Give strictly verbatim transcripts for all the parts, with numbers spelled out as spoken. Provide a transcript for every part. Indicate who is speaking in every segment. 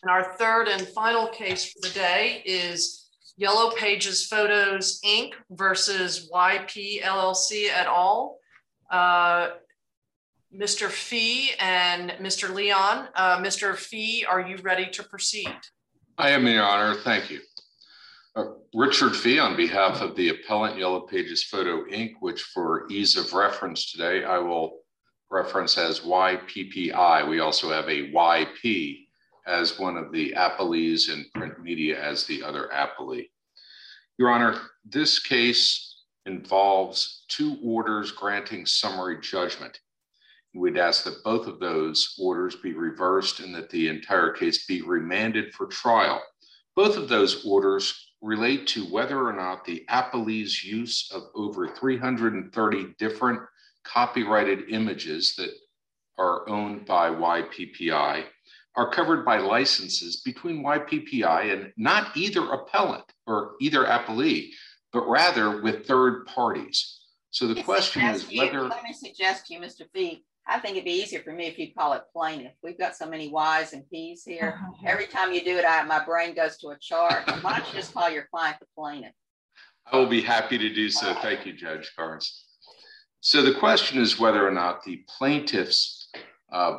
Speaker 1: And our third and final case for the day is Yellow Pages Photos, Incorporated versus Y P L L C et al. Uh, Mister Fee and Mister Leon. Uh, Mister Fee, are you ready to proceed?
Speaker 2: I am, Your Honor. Thank you. Uh, Richard Fee on behalf of the appellant Yellow Pages Photo, Incorporated, which for ease of reference today, I will reference as Y P P I. We also have a Y P as one of the appellees and print media as the other appellee. Your Honor, this case involves two orders granting summary judgment. We'd ask that both of those orders be reversed and that the entire case be remanded for trial. Both of those orders relate to whether or not the appellee's use of over three hundred thirty different copyrighted images that are owned by Y P P I are covered by licenses between Y P P I and not either appellant or either appellee, but rather with third parties. So the question is whether—
Speaker 3: Let me suggest to you, Mister Fee, I think it'd be easier for me if you call it plaintiff. We've got so many Y's and P's here. Uh-huh. Every time you do it, I, my brain goes to a chart. Why don't you just call your client the plaintiff?
Speaker 2: I will be happy to do so. Right. Thank you, Judge Carnes. So the question is whether or not the plaintiff's uh,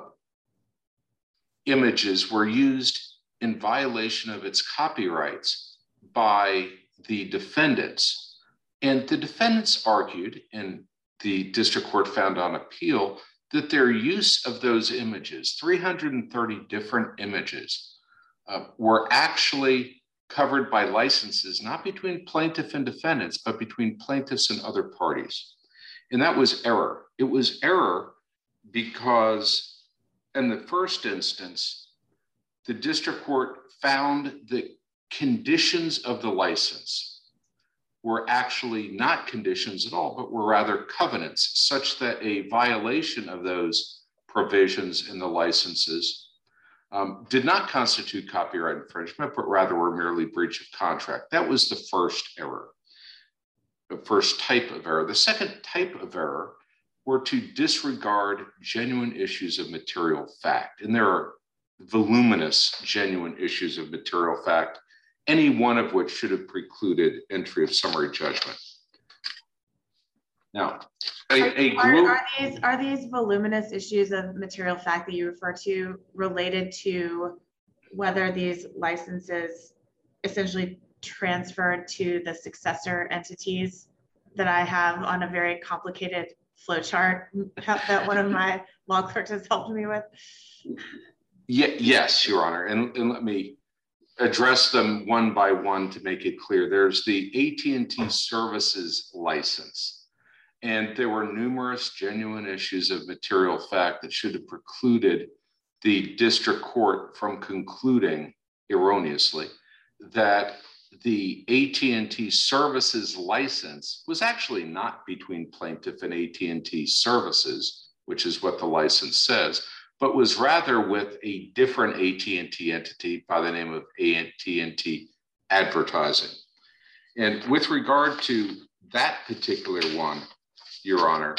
Speaker 2: images were used in violation of its copyrights by the defendants. And the defendants argued, and the district court found on appeal, that their use of those images, three hundred thirty different images, uh, were actually covered by licenses, not between plaintiff and defendants, but between plaintiffs and other parties. And that was error. It was error because in the first instance, the district court found the conditions of the license were actually not conditions at all, but were rather covenants, such that a violation of those provisions in the licenses um, did not constitute copyright infringement, but rather were merely breach of contract. That was the first error, the first type of error. The second type of error were to disregard genuine issues of material fact. And there are voluminous genuine issues of material fact, any one of which should have precluded entry of summary judgment. Now, a, a
Speaker 4: are, are, these, are these voluminous issues of material fact that you refer to related to whether these licenses essentially transferred to the successor entities that I have on a very complicated flowchart that one of my law clerks has helped me with?
Speaker 2: Yeah, yes, Your Honor, and, and let me address them one by one to make it clear. There's the A T and T services license, and there were numerous genuine issues of material fact that should have precluded the district court from concluding erroneously that the A T and T services license was actually not between plaintiff and A T and T services, which is what the license says, but was rather with a different A T and T entity by the name of A T and T Advertising. And with regard to that particular one, Your Honor,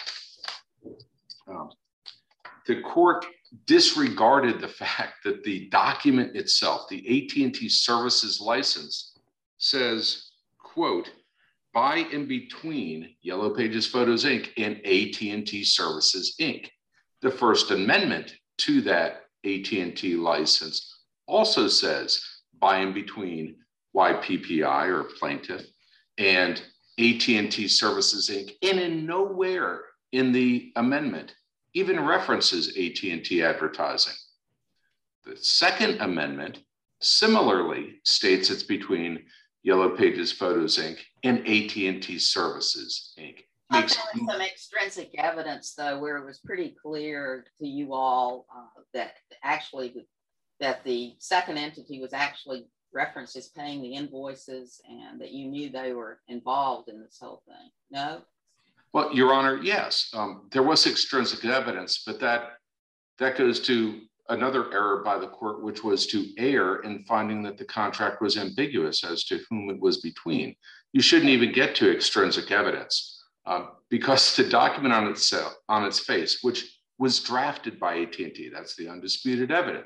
Speaker 2: um, the court disregarded the fact that the document itself, the A T and T services license, says, quote, by and between Yellow Pages Photos, Incorporated and A T and T Services, Incorporated. The First Amendment to that A T and T license also says by and between Y P P I or plaintiff and A T and T Services, Incorporated, and in nowhere in the amendment even references A T and T Advertising. The Second Amendment similarly states it's between Yellow Pages Photos, Incorporated and A T and T Services, Incorporated.
Speaker 3: I found some extrinsic evidence, though, where it was pretty clear to you all uh, that actually that the second entity was actually referenced as paying the invoices and that you knew they were involved in this whole thing. No?
Speaker 2: Well, Your Honor, yes. Um, there was extrinsic evidence, but that, that goes to another error by the court, which was to err in finding that the contract was ambiguous as to whom it was between. You shouldn't even get to extrinsic evidence. Uh, because the document on itself, on its face, which was drafted by A T and T, that's the undisputed evidence,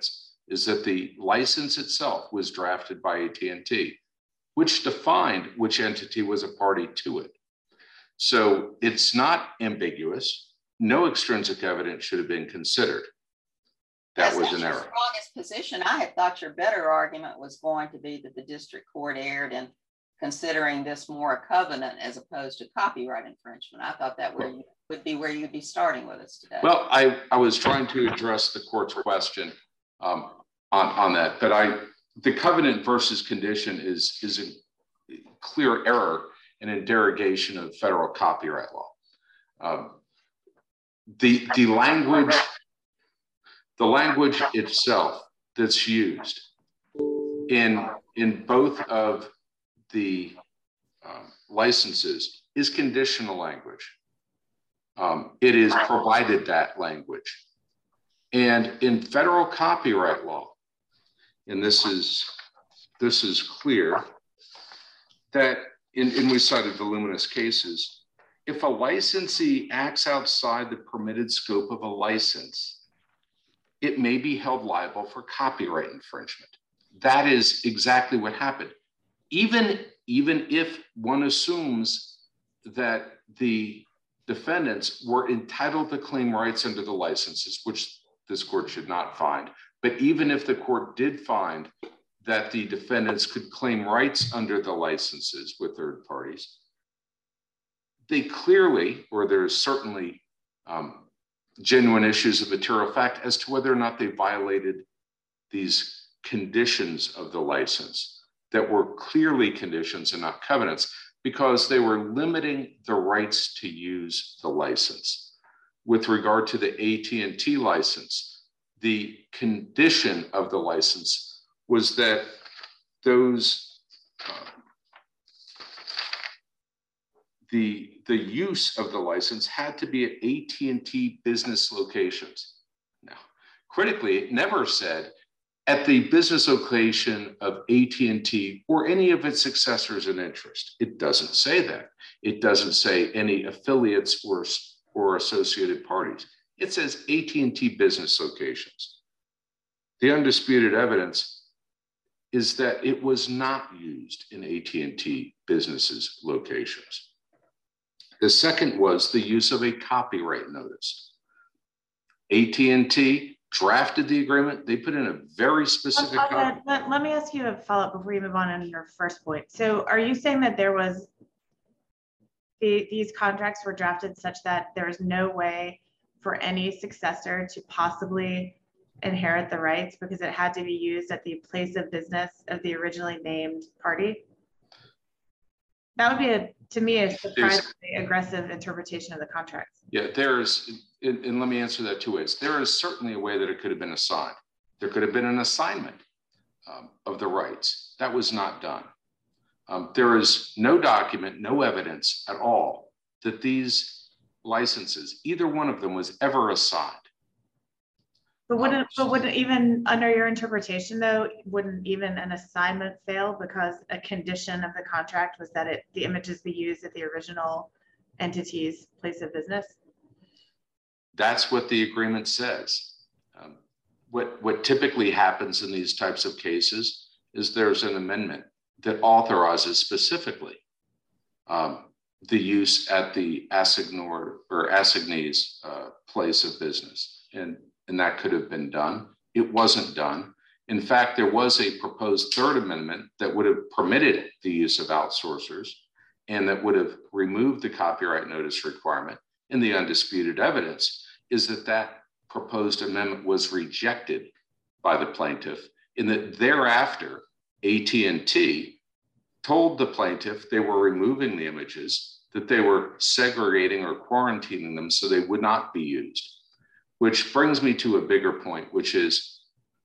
Speaker 2: is that the license itself was drafted by A T and T, which defined which entity was a party to it. So it's not ambiguous. No extrinsic evidence should have been considered. That was an error.
Speaker 3: That's your strongest position. I had thought your better argument was going to be that the district court erred in considering this more a covenant as opposed to copyright infringement. I thought that where you would be where you'd be starting with us today.
Speaker 2: Well, I, I was trying to address the court's question um, on, on that, but I the covenant versus condition is, is a clear error and a derogation of federal copyright law. Um, the, the language, the language itself that's used in, in both of the um, licenses is conditional language. Um, it is provided that language. And in federal copyright law, and this is, this is clear, that in, in we cited voluminous cases, if a licensee acts outside the permitted scope of a license, it may be held liable for copyright infringement. That is exactly what happened. Even, even if one assumes that the defendants were entitled to claim rights under the licenses, which this court should not find, but even if the court did find that the defendants could claim rights under the licenses with third parties, they clearly, or there's certainly um, genuine issues of material fact as to whether or not they violated these conditions of the license that were clearly conditions and not covenants, because they were limiting the rights to use the license. With regard to the A T and T license, the condition of the license was that those, uh, the, the use of the license had to be at A T and T business locations. Now, critically, it never said at the business location of A T and T or any of its successors in interest. It doesn't say that. It doesn't say any affiliates or, or associated parties. It says A T and T business locations. The undisputed evidence is that it was not used in A T and T businesses locations. The second was the use of a copyright notice. A T and T drafted the agreement. They put in a very specific.
Speaker 4: Okay, let, let me ask you a follow-up before you move on on your first point. So are you saying that there was, the, these contracts were drafted such that there is no way for any successor to possibly inherit the rights because it had to be used at the place of business of the originally named party? That would be, a, to me, a surprisingly aggressive interpretation of the contract.
Speaker 2: Yeah, there's, and, and let me answer that two ways. There is certainly a way that it could have been assigned. There could have been an assignment um, of the rights. That was not done. Um, there is no document, no evidence at all that these licenses, either one of them was ever assigned.
Speaker 4: But wouldn't, but wouldn't even under your interpretation though, wouldn't even an assignment fail because a condition of the contract was that it the images be used at the original entity's place of business?
Speaker 2: That's what the agreement says. Um, what, what typically happens in these types of cases is there's an amendment that authorizes specifically um, the use at the assignor or assignee's uh, place of business. And, and that could have been done. It wasn't done. In fact, there was a proposed third amendment that would have permitted the use of outsourcers and that would have removed the copyright notice requirement. And the undisputed evidence is that that proposed amendment was rejected by the plaintiff, in that thereafter, A T and T told the plaintiff they were removing the images, that they were segregating or quarantining them so they would not be used. Which brings me to a bigger point, which is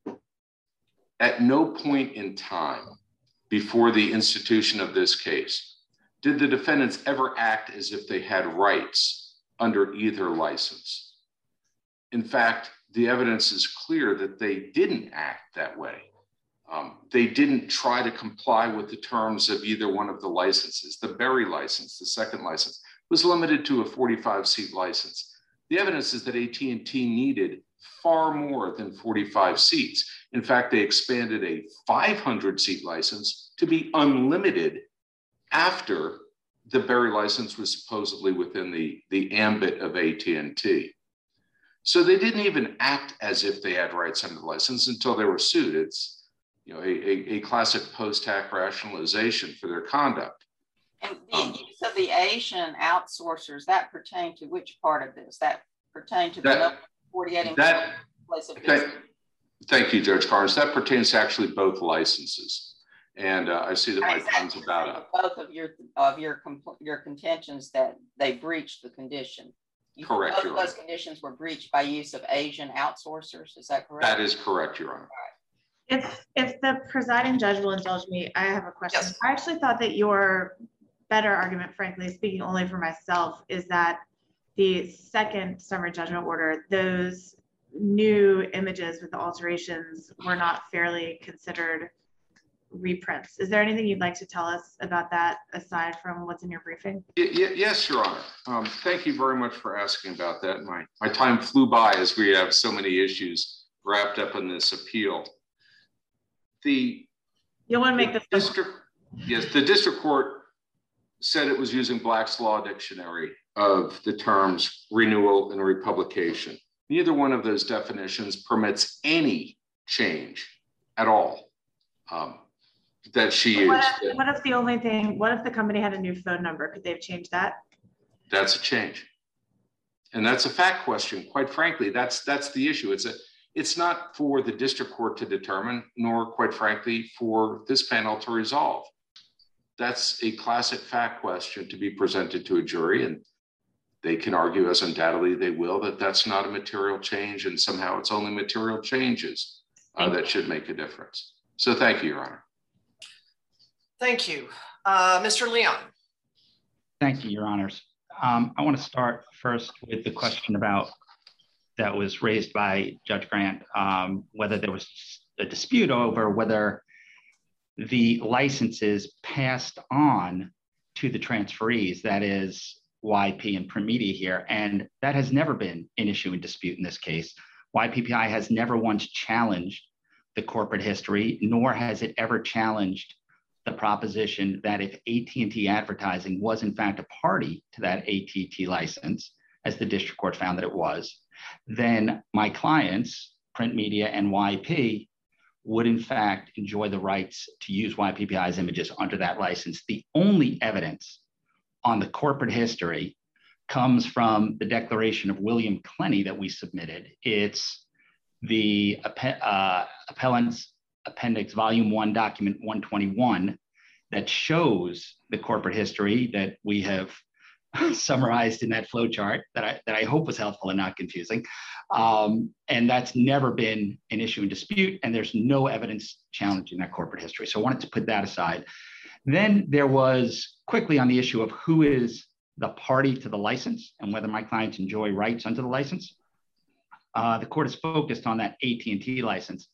Speaker 2: at no point in time before the institution of this case did the defendants ever act as if they had rights under either license. In fact, the evidence is clear that they didn't act that way. Um, they didn't try to comply with the terms of either one of the licenses. The Berry license, the second license, was limited to a forty-five seat license. The evidence is that A T and T needed far more than forty-five seats. In fact, they expanded a five hundred seat license to be unlimited after the Berry license was supposedly within the, the ambit of A T and T. So they didn't even act as if they had rights under the license until they were sued. It's, you know, a, a, a classic post-hack rationalization for their conduct.
Speaker 3: And the
Speaker 2: Um,
Speaker 3: use of the Asian outsourcers, that pertain to which part of this? That pertain to
Speaker 2: That-
Speaker 3: the forty-eight
Speaker 2: that-
Speaker 3: place of
Speaker 2: Thank,
Speaker 3: business?
Speaker 2: thank you, Judge Carnes. That pertains to actually both licenses. And uh, I see that my
Speaker 3: Is that
Speaker 2: time's about up.
Speaker 3: Both of your of your compl- your contentions that they breached the condition. You,
Speaker 2: Correct,
Speaker 3: both
Speaker 2: Your
Speaker 3: of those
Speaker 2: Honor.
Speaker 3: conditions were breached by use of Asian outsourcers. Is that correct?
Speaker 2: That is correct, Your Honor.
Speaker 4: If, if the presiding judge will indulge me, I have a question.
Speaker 1: Yes.
Speaker 4: I actually thought that your better argument, frankly, speaking only for myself, is that the second summary judgment order, those new images with the alterations were not fairly considered reprints. Is there anything you'd like to tell us about that aside from what's in your briefing?
Speaker 2: Y- y- Yes, Your Honor. Um, thank you very much for asking about that. My, my time flew by as we have so many issues wrapped up in this appeal. The
Speaker 4: You'll want to make this.
Speaker 2: district, yes, the district court said it was using Black's Law Dictionary of the terms renewal and republication. Neither one of those definitions permits any change at all um, that she used.
Speaker 4: What if, what if the only thing, what if the company had a new phone number? Could they have changed that?
Speaker 2: That's a change. And that's a fact question. Quite frankly, that's that's the issue. It's a it's not for the district court to determine, nor quite frankly, for this panel to resolve. That's a classic fact question to be presented to a jury, and they can argue, as undoubtedly they will, that that's not a material change, and somehow it's only material changes uh, that should make a difference. So thank you, Your Honor.
Speaker 1: Thank you. Uh, Mister Leon.
Speaker 5: Thank you, Your Honors. Um, I want to start first with the question about that was raised by Judge Grant, um, whether there was a dispute over whether the licenses passed on to the transferees, that is Y P and Print Media here, and that has never been an issue in dispute in this case. Y P P I has never once challenged the corporate history, nor has it ever challenged the proposition that if A T and T Advertising was in fact a party to that A T T license, as the district court found that it was, then my clients, Print Media and Y P, would in fact enjoy the rights to use Y P P I's images under that license. The only evidence on the corporate history comes from the declaration of William Clenny that we submitted. It's the uh, appellant's appendix volume one, document one twenty-one, that shows the corporate history that we have summarized in that flow chart that I, that I hope was helpful and not confusing. Um, and that's never been an issue in dispute, and there's no evidence challenging that corporate history. So I wanted to put that aside. Then there was quickly on the issue of who is the party to the license and whether my clients enjoy rights under the license. Uh, the court is focused on that A T and T license.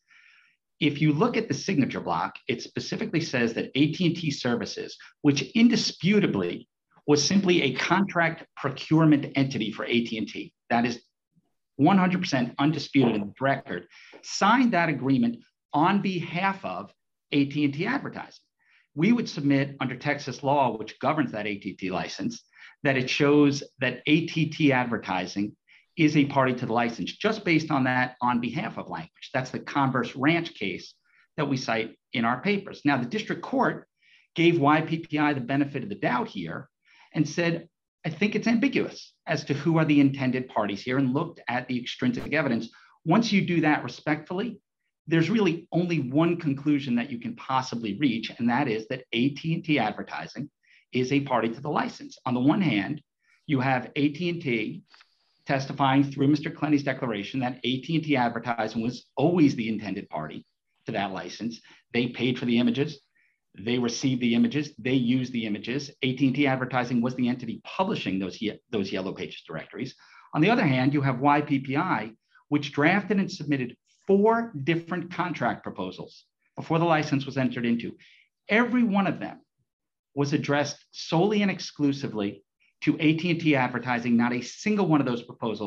Speaker 5: If you look at the signature block, it specifically says that A T and T Services, which indisputably was simply a contract procurement entity for A T and T, that is one hundred percent undisputed in the record, signed that agreement on behalf of A T and T Advertising. We would submit under Texas law, which governs that A T and T license, that it shows that A T and T Advertising is a party to the license just based on that on behalf of language. That's the Converse Ranch case that we cite in our papers. Now, the district court gave Y P P I the benefit of the doubt here and said, I think it's ambiguous as to who are the intended parties here, and looked at the extrinsic evidence. Once you do that respectfully, there's really only one conclusion that you can possibly reach, and that is that A T and T Advertising is a party to the license. On the one hand, you have A T and T testifying through Mister Clenny's declaration that A T and T Advertising was always the intended party to that license. They paid for the images. They received the images. They used the images. A T and T Advertising was the entity publishing those, those Yellow Pages directories. On the other hand, you have Y P P I, which drafted and submitted four different contract proposals before the license was entered into. Every one of them was addressed solely and exclusively to A T and T Advertising. Not a single one of those proposals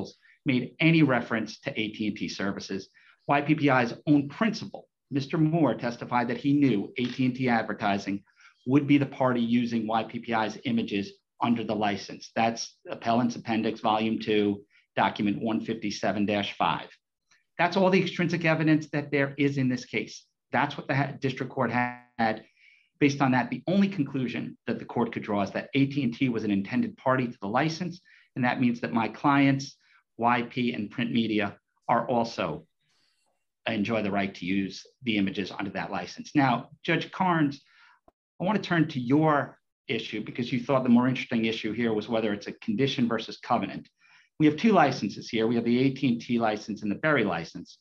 Speaker 5: made any reference to A T and T services. Y P P I's own principal, Mister Moore, testified that he knew A T and T Advertising would be the party using Y P P I's images under the license. That's Appellant's Appendix, Volume two, Document one fifty-seven dash five. That's all the extrinsic evidence that there is in this case. That's what the district court had. Based on that, the only conclusion that the court could draw is that A T and T was an intended party to the license, and that means that my clients, Y P and print media, are also enjoy the right to use the images under that license. Now, Judge Carnes, I want to turn to your issue because you thought the more interesting issue here was whether it's a condition versus covenant. We have two licenses here. We have the A T and T license and the Berry license.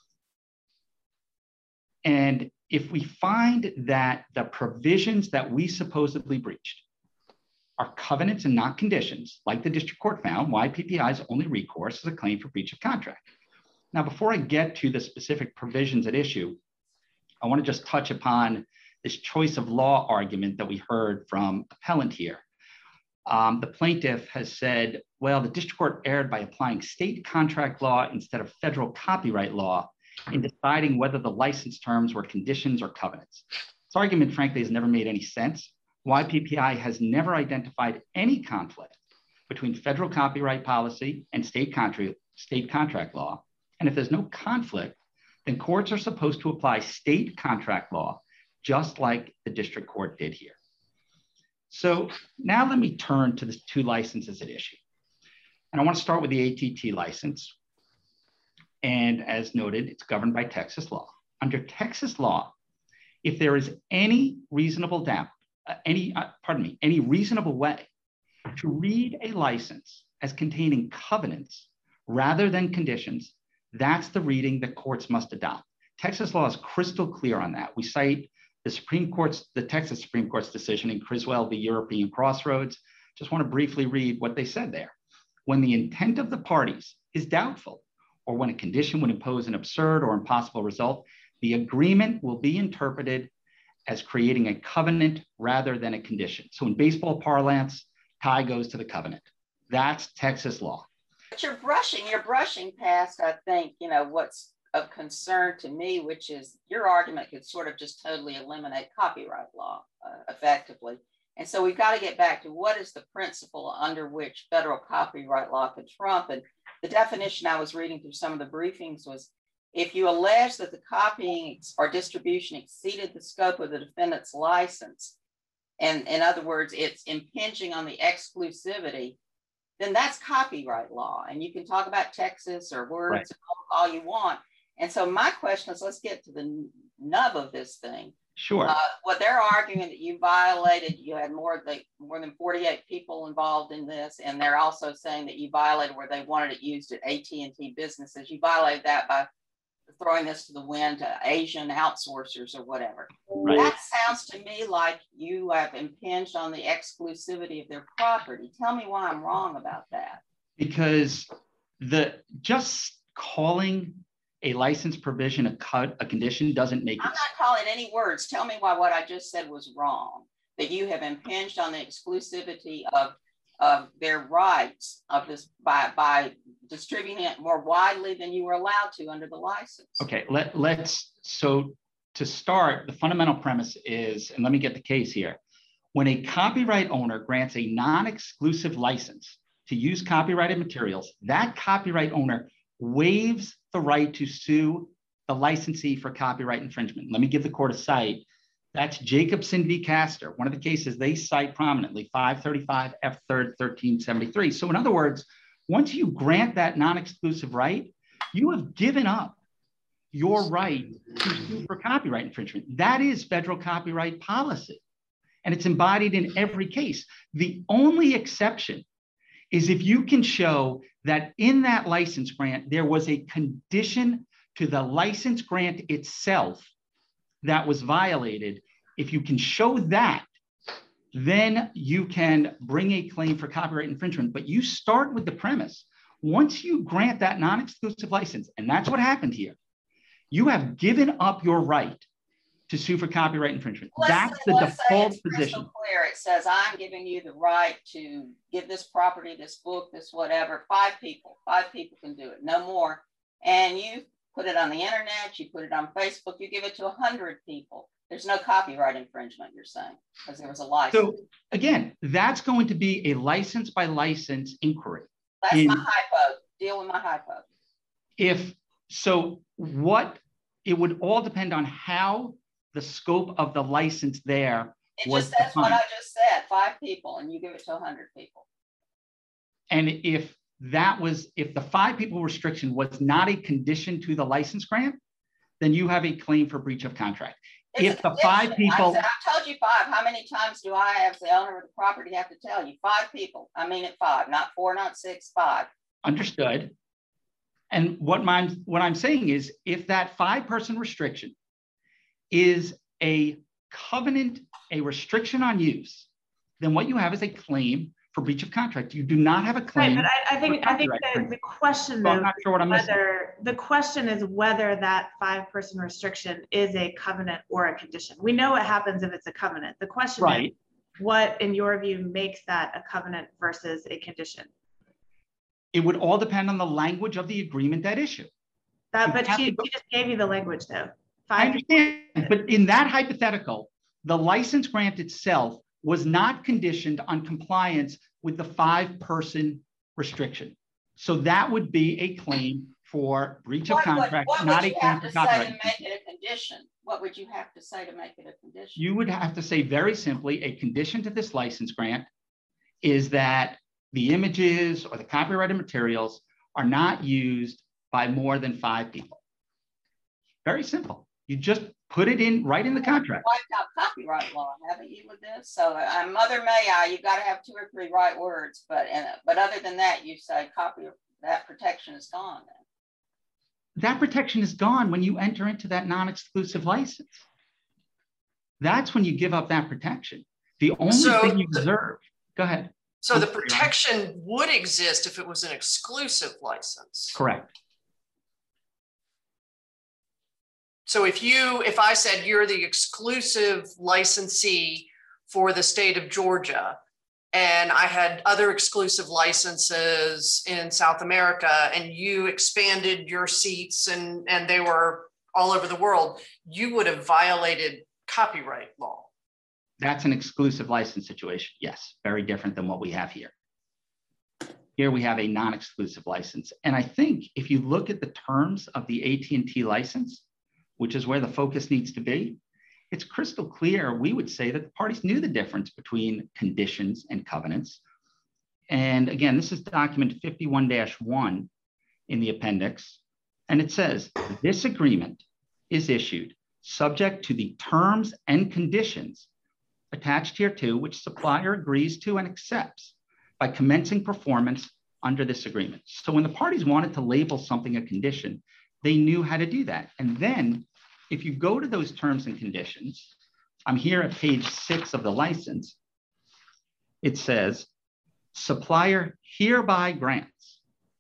Speaker 5: And if we find that the provisions that we supposedly breached are covenants and not conditions, like the district court found, Y P P I's only recourse is a claim for breach of contract. Now, before I get to the specific provisions at issue, I want to just touch upon this choice of law argument that we heard from appellant here. Um, the plaintiff has said, well, the district court erred by applying state contract law instead of federal copyright law in deciding whether the license terms were conditions or covenants. This argument, frankly, has never made any sense. Y P P I has never identified any conflict between federal copyright policy and state, contra- state contract law. And if there's no conflict, then courts are supposed to apply state contract law, just like the district court did here. So now let me turn to the two licenses at issue. And I want to start with the A T T license. And as noted, it's governed by Texas law. Under Texas law, if there is any reasonable doubt, uh, any, uh, pardon me, any reasonable way to read a license as containing covenants rather than conditions, that's the reading that courts must adopt. Texas law is crystal clear on that. We cite the Supreme Court's, the Texas Supreme Court's decision in Criswell v. European Crossroads. Just want to briefly read what they said there. When the intent of the parties is doubtful, or when a condition would impose an absurd or impossible result, the agreement will be interpreted as creating a covenant rather than a condition. So in baseball parlance, tie goes to the covenant. That's Texas law.
Speaker 3: But you're brushing, you're brushing past, I think, you know, what's of concern to me, which is your argument could sort of just totally eliminate copyright law uh, effectively. And so we've got to get back to what is the principle under which federal copyright law could trump. And the definition I was reading through some of the briefings was, if you allege that the copying or distribution exceeded the scope of the defendant's license, and in other words, it's impinging on the exclusivity, then that's copyright law. And you can talk about Texas or words right. all, all you want. And so my question is, let's get to the nub of this thing.
Speaker 5: Sure.
Speaker 3: Uh, what they're arguing that you violated, you had more, they, more than forty-eight people involved in this, and they're also saying that you violated where they wanted it used at A T and T businesses. You violated that by throwing this to the wind to Asian outsourcers or whatever. Right. That sounds to me like you have impinged on the exclusivity of their property. Tell me why I'm wrong about that.
Speaker 5: Because the just calling a license provision a cut a condition doesn't make
Speaker 3: I'm
Speaker 5: it.
Speaker 3: not calling any words. Tell me why what I just said was wrong, that you have impinged on the exclusivity of of their rights of this by by distributing it more widely than you were allowed to under the license.
Speaker 5: Okay, let, let's, so to start, the fundamental premise is, and let me get the case here. When a copyright owner grants a non-exclusive license to use copyrighted materials, that copyright owner waives the right to sue the licensee for copyright infringement. Let me give the court a cite. That's Jacobson v. Castor, one of the cases they cite prominently, five thirty-five F third thirteen seventy-three. So in other words, once you grant that non-exclusive right, you have given up your right to sue for copyright infringement. That is federal copyright policy, and it's embodied in every case. The only exception is if you can show that in that license grant, there was a condition to the license grant itself that was violated. If you can show that, then you can bring a claim for copyright infringement. But you start with the premise, once you grant that non-exclusive license, and that's what happened here, you have given up your right to sue for copyright infringement.
Speaker 3: Let's
Speaker 5: That's
Speaker 3: say,
Speaker 5: the
Speaker 3: let's
Speaker 5: default
Speaker 3: say it's
Speaker 5: position.
Speaker 3: Clear. It says, I'm giving you the right to give this property, this book, this whatever, five people. Five people can do it, no more. And you put it on the internet, you put it on Facebook, you give it to one hundred people. There's no copyright infringement, you're saying, because there was a license.
Speaker 5: So again, that's going to be a license by license inquiry.
Speaker 3: That's
Speaker 5: In,
Speaker 3: my hypo. Deal with my hypo.
Speaker 5: If so, what it would all depend on how the scope of the license there
Speaker 3: It
Speaker 5: was
Speaker 3: just says
Speaker 5: defined.
Speaker 3: what I just said, five people, and you give it to one hundred people.
Speaker 5: And if that was, if the five people restriction was not a condition to the license grant, then you have a claim for breach of contract.
Speaker 3: It's
Speaker 5: if the five people,
Speaker 3: I, said, I told you five. How many times do I, as the owner of the property, have to tell you? Five people. I mean it five, not four, not six, five.
Speaker 5: Understood. And what my what I'm saying is, if that five-person restriction is a covenant, a restriction on use, then what you have is a claim for breach of contract. You do not have a claim.
Speaker 4: Right, but I, I think I think the, the question
Speaker 5: so
Speaker 4: though,
Speaker 5: I'm not sure what I'm missing.
Speaker 4: whether the question is whether that five-person restriction is a covenant or a condition. We know what happens if it's a covenant. The question
Speaker 5: Right.
Speaker 4: is, what in your view makes that a covenant versus a condition?
Speaker 5: It would all depend on the language of the agreement at issue.
Speaker 4: That,
Speaker 5: You
Speaker 4: but
Speaker 5: have
Speaker 4: she,
Speaker 5: to go-
Speaker 4: she just gave you the language though.
Speaker 5: I
Speaker 4: Five.
Speaker 5: understand, but in that hypothetical, the license grant itself was not conditioned on compliance with the five-person restriction. So that would be a claim for breach of
Speaker 3: What would-
Speaker 5: contract,
Speaker 3: what
Speaker 5: not
Speaker 3: would
Speaker 5: a
Speaker 3: you
Speaker 5: claim
Speaker 3: have
Speaker 5: for
Speaker 3: to say to
Speaker 5: copyright.
Speaker 3: make it a condition? What would you have to say to make it a condition?
Speaker 5: You would have to say very simply, a condition to this license grant is that the images or the copyrighted materials are not used by more than five people. Very simple. You just put it in right in the contract.
Speaker 3: Wiped out copyright law, haven't you, with this? So, uh, Mother May I, you've got to have two or three right words, but and but other than that, you say copy that protection is gone. Then.
Speaker 5: That protection is gone when you enter into that non-exclusive license. That's when you give up that protection. The only
Speaker 1: So
Speaker 5: thing you
Speaker 1: the-
Speaker 5: reserve. Go ahead.
Speaker 1: So the
Speaker 5: I'm sorry,
Speaker 1: protection would exist if it was an exclusive license.
Speaker 5: Correct.
Speaker 1: So if you, if I said you're the exclusive licensee for the state of Georgia, and I had other exclusive licenses in South America, and you expanded your seats and, and they were all over the world, you would have violated copyright law.
Speaker 5: That's an exclusive license situation. Yes, very different than what we have here. Here we have a non-exclusive license. And I think if you look at the terms of the A T and T license, which is where the focus needs to be, it's crystal clear, we would say, that the parties knew the difference between conditions and covenants. And again, this is document fifty-one dash one in the appendix. And it says, this agreement is issued subject to the terms and conditions attached here to which supplier agrees to and accepts by commencing performance under this agreement. So when the parties wanted to label something a condition, they knew how to do that. And then if you go to those terms and conditions, I'm here at page six of the license, it says, supplier hereby grants.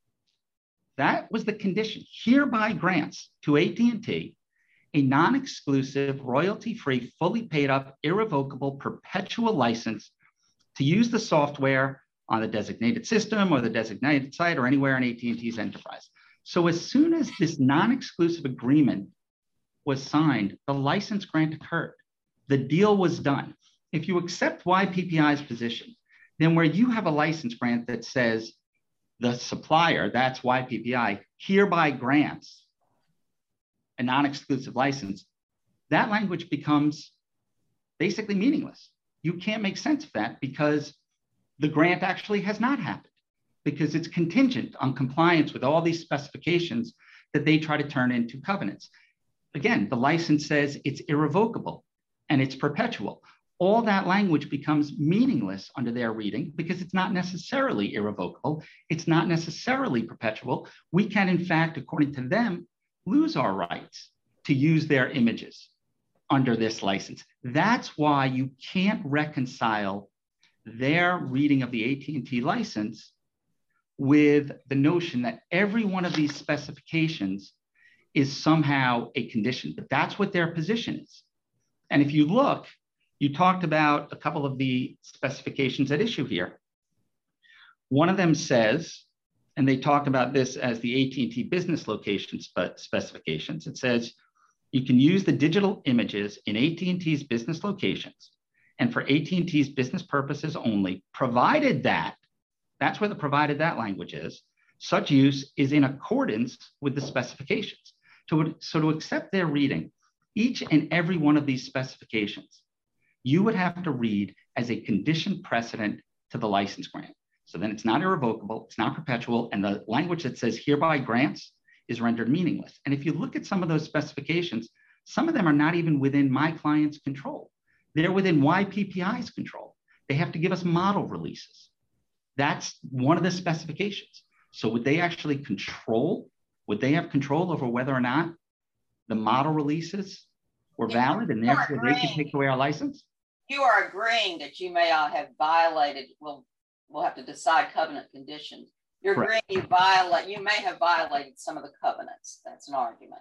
Speaker 5: That was the condition, hereby grants to A T and T a non-exclusive, royalty-free, fully paid up, irrevocable, perpetual license to use the software on the designated system or the designated site or anywhere in A T and T's enterprise. So as soon as this non-exclusive agreement was signed, the license grant occurred. The deal was done. If you accept Y P P I's position, then where you have a license grant that says the supplier, that's Y P P I, hereby grants a non-exclusive license, that language becomes basically meaningless. You can't make sense of that because the grant actually has not happened, because it's contingent on compliance with all these specifications that they try to turn into covenants. Again, the license says it's irrevocable and it's perpetual. All that language becomes meaningless under their reading because it's not necessarily irrevocable. It's not necessarily perpetual. We can, in fact, according to them, lose our rights to use their images under this license. That's why you can't reconcile their reading of the A T and T license with the notion that every one of these specifications is somehow a condition, but that's what their position is. And if you look, you talked about a couple of the specifications at issue here. One of them says, and they talk about this as the A T and T business location spe- specifications. It says, you can use the digital images in A T and T's business locations and for A T and T's business purposes only, provided that, that's where the provided that language is, such use is in accordance with the specifications. So, so to accept their reading, each and every one of these specifications, you would have to read as a conditioned precedent to the license grant. So then it's not irrevocable, it's not perpetual, and the language that says hereby grants is rendered meaningless. And if you look at some of those specifications, some of them are not even within my client's control. They're within Y P P I's control. They have to give us model releases. That's one of the specifications. So would they actually control, would they have control over whether or not the model releases were valid and therefore they could take away our license?
Speaker 3: You are agreeing that you may have violated, well, we'll have to decide covenant conditions. You're agreeing you violate, you may have violated some of the covenants. That's an argument.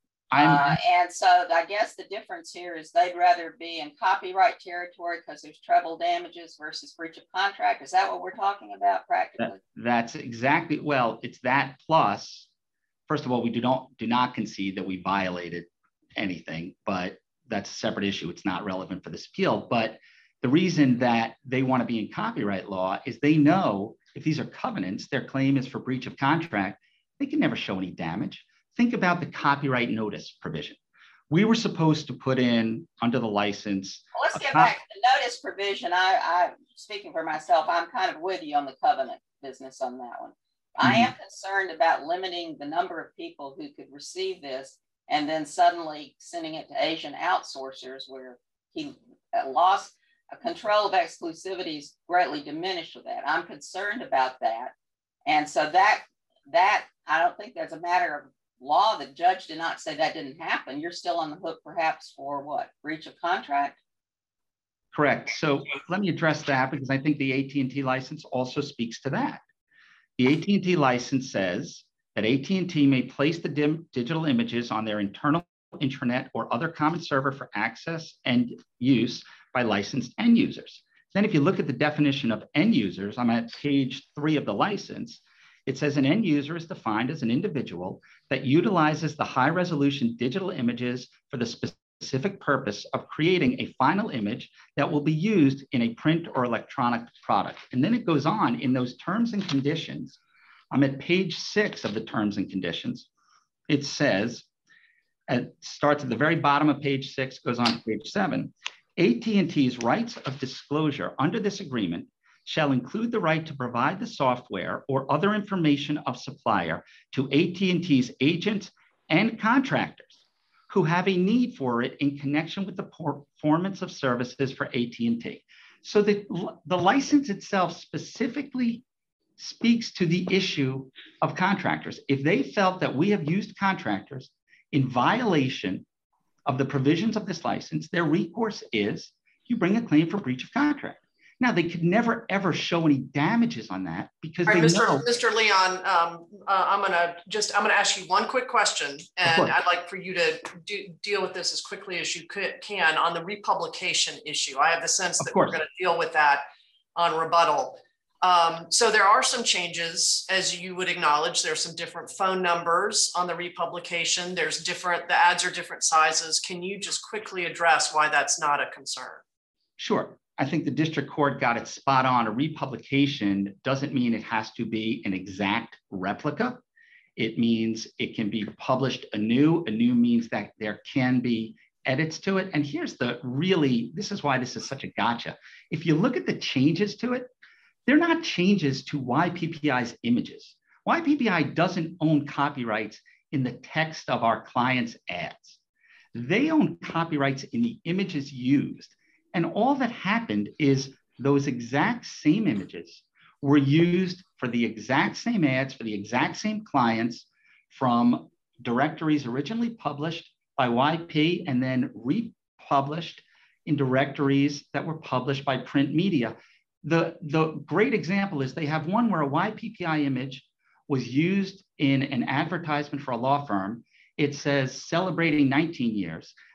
Speaker 3: Uh, and so I guess the difference here is they'd rather be in copyright territory because there's treble damages versus breach of contract. Is that what we're talking about practically?
Speaker 5: That, that's exactly, well, it's that plus, first of all, we do not, do not concede that we violated anything, but that's a separate issue. It's not relevant for this appeal. But the reason that they want to be in copyright law is they know if these are covenants, their claim is for breach of contract, they can never show any damage. Think about the copyright notice provision. We were supposed to put in under the license.
Speaker 3: Well, let's get back to the notice provision. I, I, speaking for myself, I'm kind of with you on the covenant business on that one. Mm-hmm. I am concerned about limiting the number of people who could receive this and then suddenly sending it to Asian outsourcers where he lost a control of exclusivity is greatly diminished with that. I'm concerned about that. And so that, that I don't think that's a matter of law. The judge did not say that didn't happen. You're still on the hook perhaps for what? Breach of contract?
Speaker 5: Correct. So let me address that because I think the A T and T license also speaks to that. The A T and T license says that A T and T may place the dim digital images on their internal intranet or other common server for access and use by licensed end users. Then if you look at the definition of end users, I'm at page three of the license, it says an end user is defined as an individual that utilizes the high resolution digital images for the specific purpose of creating a final image that will be used in a print or electronic product. And then it goes on in those terms and conditions. I'm at page six of the terms and conditions. It says, it starts at the very bottom of page six, goes on to page seven. A T and T's rights of disclosure under this agreement shall include the right to provide the software or other information of supplier to A T and T's agents and contractors who have a need for it in connection with the performance of services for A T and T. So the, the license itself specifically speaks to the issue of contractors. If they felt that we have used contractors in violation of the provisions of this license, their recourse is you bring a claim for breach of contract. Now, they could never, ever show any damages on that because
Speaker 1: All right,
Speaker 5: they
Speaker 1: Mister
Speaker 5: know.
Speaker 1: Mister Leon, um, uh, I'm gonna just, I'm gonna ask you one quick question, and I'd like for you to do, deal with this as quickly as you could, can on the republication issue. I have the sense that we're gonna deal with that on rebuttal. Um, so there are some changes, as you would acknowledge. There's some different phone numbers on the republication. There's different, the ads are different sizes. Can you just quickly address why that's not a concern?
Speaker 5: Sure. I think the district court got it spot on. A republication doesn't mean it has to be an exact replica. It means it can be published anew. Anew means that there can be edits to it. And here's the really, this is why this is such a gotcha. If you look at the changes to it, they're not changes to Y P P I's images. Y P P I doesn't own copyrights in the text of our clients' ads. They own copyrights in the images used. And all that happened is those exact same images were used for the exact same ads, for the exact same clients from directories originally published by Y P and then republished in directories that were published by print media. The, the great example is they have one where a Y P P I image was used in an advertisement for a law firm. It says celebrating nineteen years.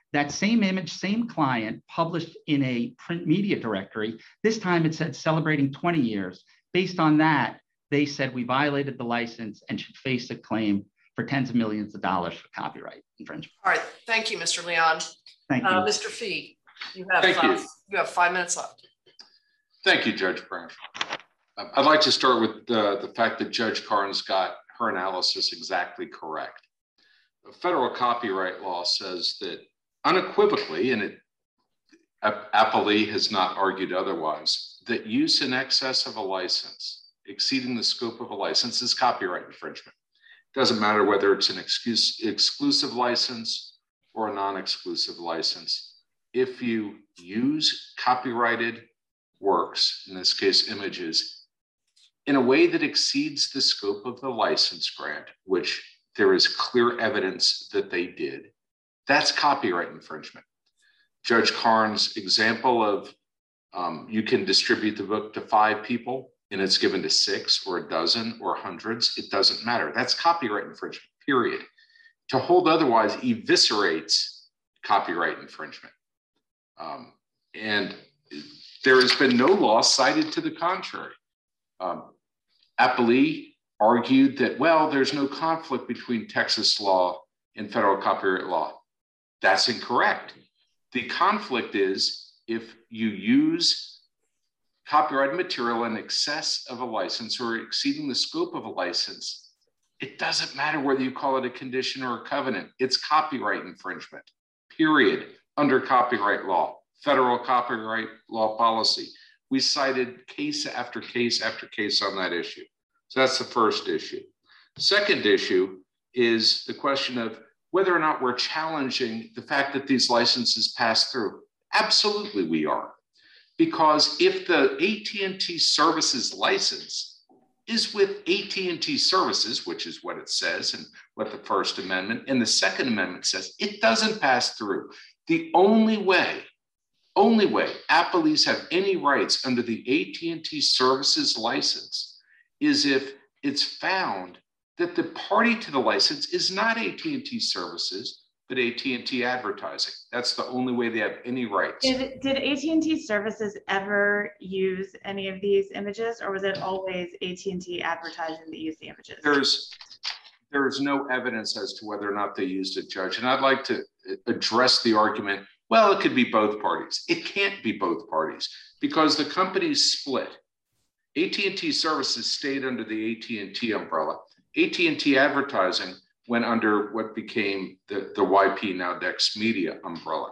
Speaker 5: That same image, same client, published in a print media directory. This time it said celebrating twenty years. Based on that, they said we violated the license and should face a claim for tens of millions of dollars for copyright infringement.
Speaker 1: All right, thank you, Mister Leon.
Speaker 5: Thank you.
Speaker 1: Uh, Mister Fee, you have,
Speaker 2: Thank
Speaker 1: uh,
Speaker 2: you.
Speaker 1: you have five minutes left.
Speaker 2: Thank you, Judge Branch. I'd like to start with the, the fact that Judge Carnes got her analysis exactly correct. The federal copyright law says that unequivocally, and it, Appellee has not argued otherwise, that use in excess of a license, exceeding the scope of a license, is copyright infringement. It doesn't matter whether it's an excuse, exclusive license or a non-exclusive license. If you use copyrighted works, in this case images, in a way that exceeds the scope of the license grant, which there is clear evidence that they did, that's copyright infringement. Judge Carnes' example of um, you can distribute the book to five people and it's given to six or a dozen or hundreds, it doesn't matter. That's copyright infringement, period. To hold otherwise eviscerates copyright infringement. Um, and there has been no law cited to the contrary. Um, Appellee argued that, well, there's no conflict between Texas law and federal copyright law. That's incorrect. The conflict is if you use copyrighted material in excess of a license or exceeding the scope of a license, it doesn't matter whether you call it a condition or a covenant. It's copyright infringement, period, under copyright law, federal copyright law policy. We cited case after case after case on that issue. So that's the first issue. Second issue is the question of whether or not we're challenging the fact that these licenses pass through. Absolutely we are. Because if the A T and T services license is with A T and T services, which is what it says and what the First Amendment and the Second Amendment says, it doesn't pass through. The only way, only way appellees have any rights under the A T and T services license is if it's found that the party to the license is not A T and T services, but A T and T advertising. That's the only way they have any rights.
Speaker 4: Did, did A T and T services ever use any of these images, or was it always A T and T advertising that used the images?
Speaker 2: There's, there is no evidence as to whether or not they used it, Judge. And I'd like to address the argument, well, it could be both parties. It can't be both parties because the companies split. A T and T services stayed under the A T and T umbrella. A T and T advertising went under what became the, the Y P Now Dex Media umbrella.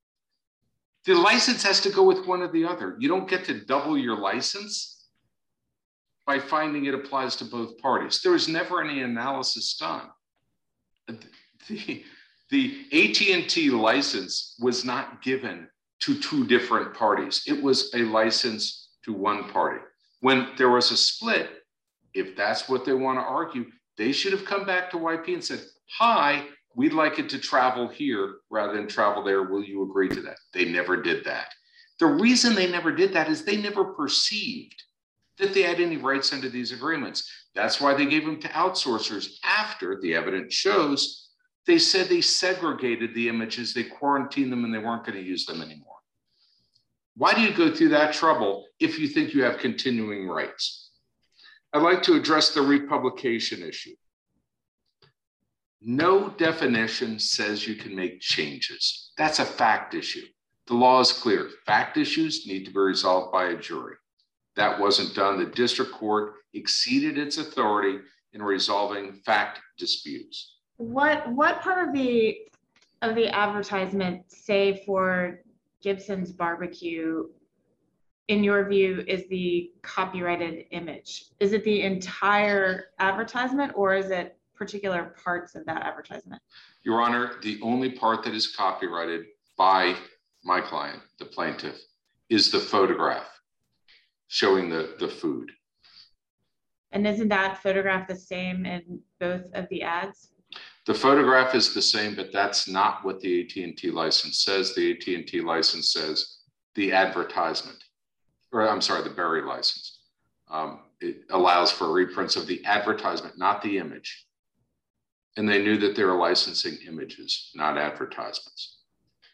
Speaker 2: The license has to go with one or the other. You don't get to double your license by finding it applies to both parties. There was never any analysis done. The, the A T and T license was not given to two different parties. It was a license to one party. When there was a split, if that's what they want to argue, they should have come back to Y P and said, hi, we'd like it to travel here rather than travel there. Will you agree to that? They never did that. The reason they never did that is they never perceived that they had any rights under these agreements. That's why they gave them to outsourcers after the evidence shows they said they segregated the images, they quarantined them, and they weren't going to use them anymore. Why do you go through that trouble if you think you have continuing rights? I'd like to address the republication issue. No definition says you can make changes. That's a fact issue. The law is clear. Fact issues need to be resolved by a jury. That wasn't done. The district court exceeded its authority in resolving fact disputes.
Speaker 4: What what part of the of the advertisement, say for Gibson's Barbecue, in your view, is the copyrighted image? Is it the entire advertisement or is it particular parts of that advertisement?
Speaker 2: Your Honor, the only part that is copyrighted by my client, the plaintiff, is the photograph showing the, the food.
Speaker 4: And isn't that photograph the same in both of the ads?
Speaker 2: The photograph is the same, but that's not what the A T and T license says. The A T and T license says the advertisement. Or I'm sorry, the Berry license. Um, it allows for reprints of the advertisement, not the image. And they knew that they were licensing images, not advertisements.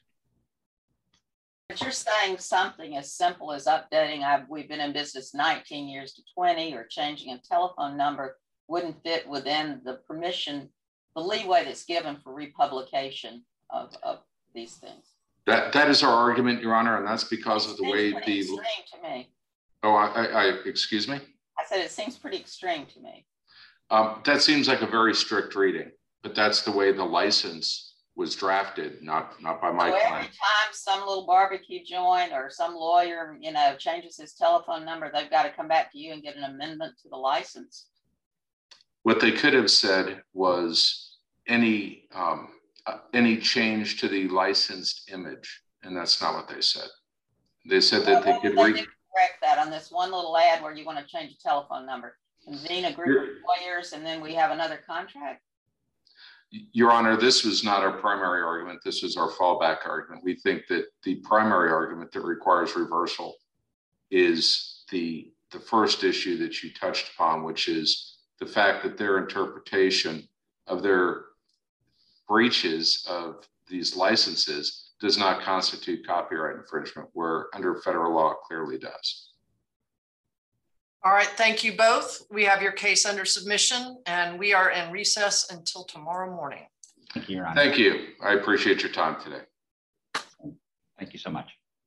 Speaker 3: But you're saying something as simple as updating, I've, we've been in business nineteen years to twenty, or changing a telephone number wouldn't fit within the permission, the leeway that's given for republication of, of these things.
Speaker 2: That, that is our argument, Your Honor, and that's because of the way the...
Speaker 3: Extreme to me.
Speaker 2: Oh, I, I, I, excuse me?
Speaker 3: I said it seems pretty extreme to me.
Speaker 2: Um, that seems like a very strict reading, but that's the way the license was drafted, not, not by my
Speaker 3: so
Speaker 2: client.
Speaker 3: Every time some little barbecue joint or some lawyer, you know, changes his telephone number, they've got to come back to you and get an amendment to the license.
Speaker 2: What they could have said was any um, uh, any change to the licensed image, and that's not what they said. They said that
Speaker 3: well,
Speaker 2: they could
Speaker 3: they
Speaker 2: re-
Speaker 3: correct that on this one little ad where you want to change a telephone number. Convene a group of lawyers, and then we have another contract.
Speaker 2: Your Honor, this was not our primary argument. This was our fallback argument. We think that the primary argument that requires reversal is the, the first issue that you touched upon, which is the fact that their interpretation of their breaches of these licenses does not constitute copyright infringement, where under federal law it clearly does.
Speaker 1: All right, thank you both. We have your case under submission, and we are in recess until tomorrow morning.
Speaker 5: Thank you, Your Honor.
Speaker 2: Thank you. I appreciate your time today.
Speaker 5: Thank you so much.